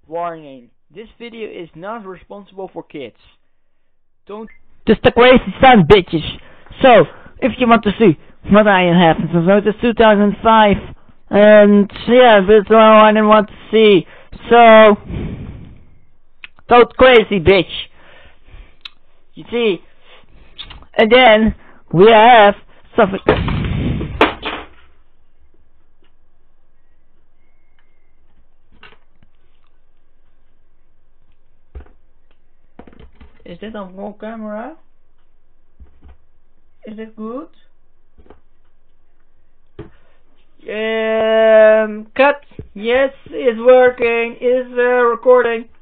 Warning, this video is not responsible for kids. Don't... Just the crazy son, bitches. So, if you want to see what I have since notice 2005, and yeah, that's all I didn't want to see. So, go crazy, bitch. You see, and then we have something. Is this on full camera? Is it good? Cut. Yes, it's working. It's recording.